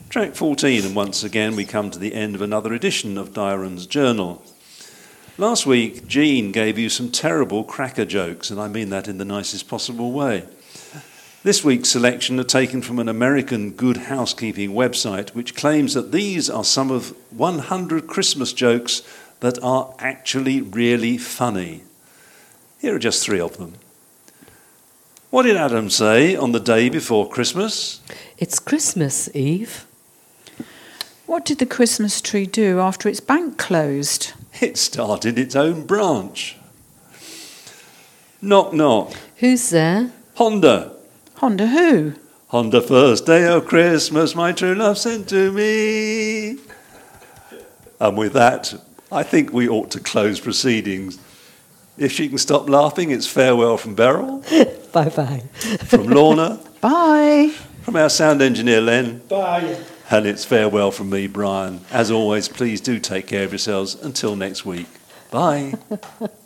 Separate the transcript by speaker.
Speaker 1: Track 14, and once again we come to the end of another edition of Dairon's Journal. Last week, Jean gave you some terrible cracker jokes, and I mean that in the nicest possible way. This week's selection are taken from an American Good Housekeeping website, which claims that these are some of 100 Christmas jokes that are actually really funny. Here are just 3 of them. What did Adam say on the day before Christmas?
Speaker 2: It's Christmas Eve.
Speaker 3: What did the Christmas tree do after its bank closed?
Speaker 1: It started its own branch. Knock, knock.
Speaker 2: Who's there?
Speaker 1: Honda.
Speaker 3: Honda who?
Speaker 1: On the first day of Christmas, my true love sent to me. And with that, I think we ought to close proceedings. If she can stop laughing, it's farewell from Beryl.
Speaker 2: Bye-bye.
Speaker 1: From Lorna.
Speaker 3: Bye.
Speaker 1: From our sound engineer, Len.
Speaker 4: Bye.
Speaker 1: And it's farewell from me, Brian. As always, please do take care of yourselves. Until next week. Bye.